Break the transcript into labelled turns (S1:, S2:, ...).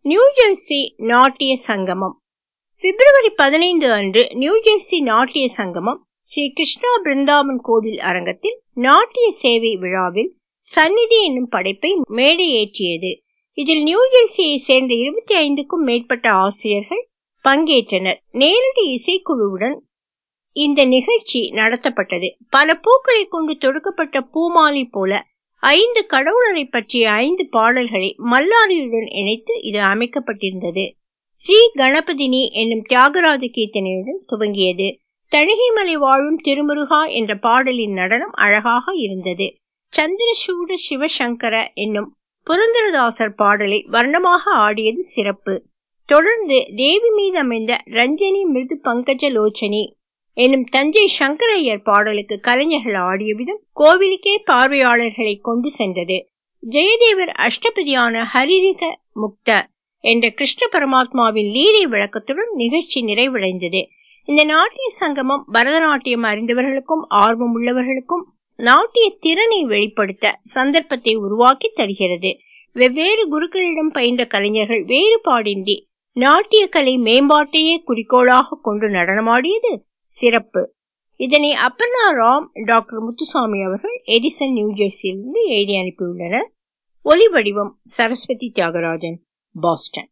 S1: New Jersey நாட்டிய சங்கமம். பிப்ரவரி 15 அன்று நியூஜெர்சி நாட்டிய சங்கமம் ஸ்ரீ கிருஷ்ணா பிருந்தாவன் கோவில் அரங்கத்தில் நாட்டிய சேவை விழாவில் சந்நிதி என்னும் படைப்பை மேடையேற்றியது. இதில் நியூஜெர்சியை சேர்ந்த 25க்கும் மேற்பட்ட ஆசிரியர்கள் பங்கேற்றனர். நேரடி இசைக்குழுவுடன் இந்த நிகழ்ச்சி நடத்தப்பட்டது. பல பூக்களை கொண்டு தொடுக்கப்பட்ட பூமாலை போல 5 கடவுளரை பற்றிய 5 பாடல்களை மல்லாரியுடன் இணைத்து இது அமைக்கப்பட்டிருந்தது. ஸ்ரீ கணபதினி என்னும் தியாகராஜ கீர்த்தனையுடன் துவங்கியது. தணிகைமலை வாழும் திருமுருகா என்ற பாடலின் நடனம் அழகாக இருந்தது. சந்திரசூட சிவசங்கர என்னும் புரந்தரதாசர் பாடலை வர்ணமாக ஆடியது சிறப்பு. தொடர்ந்து தேவி மீது அமைந்த ரஞ்சனி மிருது பங்கஜ லோச்சனி என்னும் தஞ்சை சங்கரையர் பாடலுக்கு கலைஞர்கள் ஆடிய விதம் கோவிலுக்கே பார்வையாளர்களை கொண்டு சென்றது. ஜெயதேவர் அஷ்டபதியான ஹரிரிக முக்த என்ற கிருஷ்ண பரமாத்மாவின் லீலை விளக்கத்துடன் நிகழ்ச்சி நிறைவடைந்தது. இந்த நாட்டிய சங்கமம் பரதநாட்டியம் அறிந்தவர்களுக்கும் ஆர்வம் உள்ளவர்களுக்கும் நாட்டிய திறனை வெளிப்படுத்த சந்தர்ப்பத்தை உருவாக்கி தருகிறது. வெவ்வேறு குருக்களிடம் பயின்ற கலைஞர்கள் வேறுபாடின்றி நாட்டிய கலை மேம்பாட்டையே குறிக்கோளாக கொண்டு நடனமாடியது சிறப்பு. இதனை அப்பர்ணா ராம், டாக்டர் முத்துசாமி அவர்கள் எடிசன், நியூஜெர்சியிலிருந்து எழுதி அனுப்பியுள்ளனர். ஒலி வடிவம் சரஸ்வதி தியாகராஜன், பாஸ்டன்.